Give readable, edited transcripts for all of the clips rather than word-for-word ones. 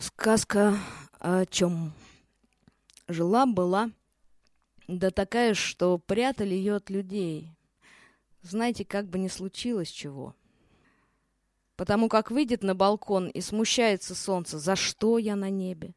Сказка о чем? Жила-была, да такая, что прятали ее от людей. Знаете, как бы ни случилось чего. Потому как выйдет на балкон и смущается солнце, за что я на небе?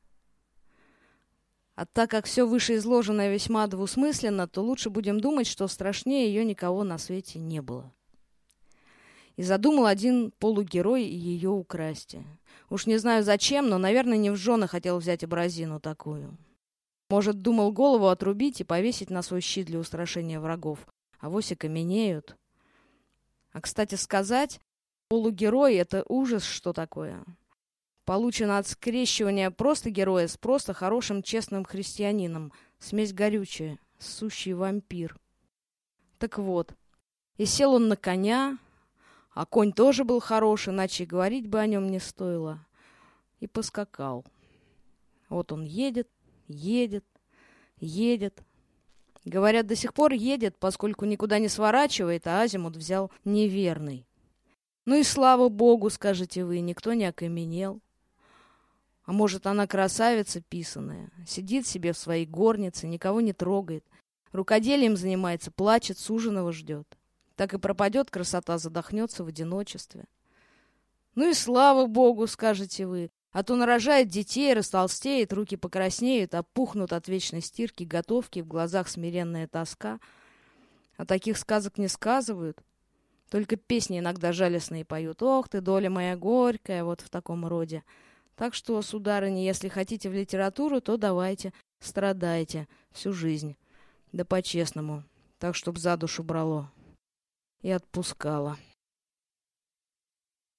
А так как все вышеизложенное весьма двусмысленно, то лучше будем думать, что страшнее ее никого на свете не было. И задумал один полугерой ее украсть. Уж не знаю зачем, но, наверное, не в жены хотел взять образину такую. Может, думал голову отрубить и повесить на свой щит для устрашения врагов. Авось и каменеют. А, кстати сказать, полугерой — это ужас, что такое. Получено от скрещивания просто героя с просто хорошим честным христианином. Смесь горючая, сущий вампир. Так вот, и сел он на коня, а конь тоже был хороший, иначе и говорить бы о нем не стоило. И поскакал. Вот он едет, едет, едет. Говорят, до сих пор едет, поскольку никуда не сворачивает, а азимут взял неверный. Ну и слава богу, скажете вы, никто не окаменел. А может, она красавица писаная, сидит себе в своей горнице, никого не трогает, рукоделием занимается, плачет, суженого ждет. Так и пропадет красота, задохнется в одиночестве. Ну и слава богу, скажете вы, а то нарожает детей, растолстеет, руки покраснеют, опухнут от вечной стирки, готовки, в глазах смиренная тоска. А таких сказок не сказывают, только песни иногда жалостные поют. Ох ты, доля моя горькая, вот в таком роде. Так что, сударыня, если хотите в литературу, то давайте, страдайте всю жизнь, да по-честному, так, чтоб за душу брало и отпускало.